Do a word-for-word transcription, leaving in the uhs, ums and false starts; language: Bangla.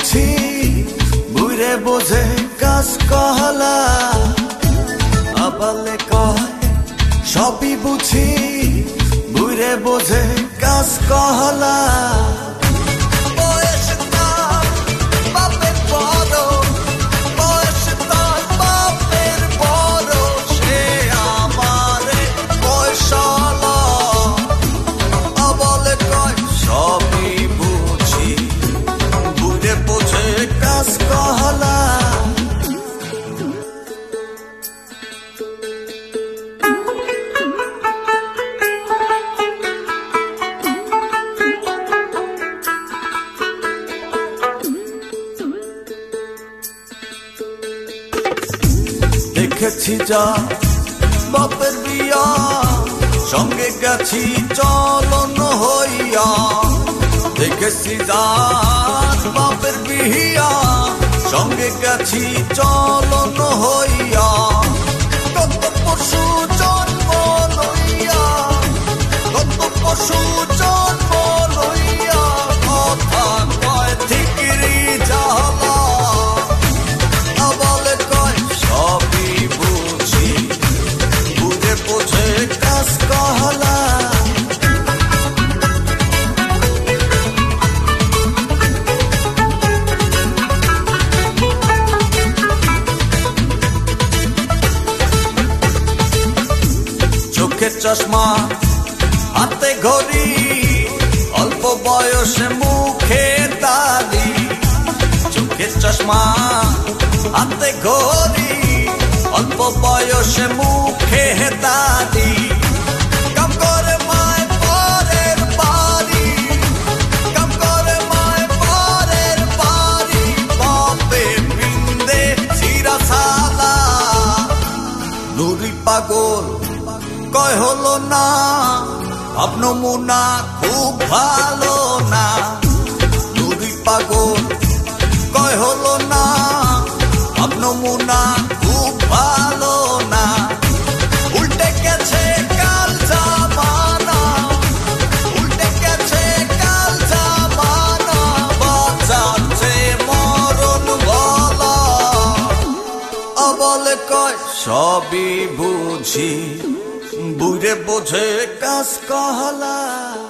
বুঝি বুড়ে বোঝে কাজ কহলা আবালে কয় সবই বুঝি বুড়ে বোঝে কাজ কহলা দেখেছি যা বাপের বিয়া সঙ্গে গেছি চলন হইয়া দেখেছি যা বাপের বিয়া সঙ্গে গেছি চলন হইয়া কত পশু জন্ম লইয়া কত পশু জন্ম লইয়া কথা কয় ঠিকরি জালা আবালে কয় সবই বুঝি বুঝে বোঝে কাজ কহলা চোখে চশমা হাতে ঘড়ি অল্প বয়সে মুখে দাড়ি চোখে চশমা হাতে ঘড়ি অল্প বয়সে মুখে দাড়ি কাম করে মায় পরের বাড়ি কাম করে মায় পরের বাড়ি বাপে বিন্দে চিরা সালা নুরি পাগল কয় হলো না ভাবনো মুনা খুব ভালো না নুরি পাগল কয় হলো না ভাবনো মুনা খুব ভালো না উল্টে গেছে কাল জামানা উল্টে গেছে কাল জামানা বাঁচাচ্ছে মরণ বলা আবলে কয় সবই বুঝি বুড়ে বোঝে কাজ কহলা।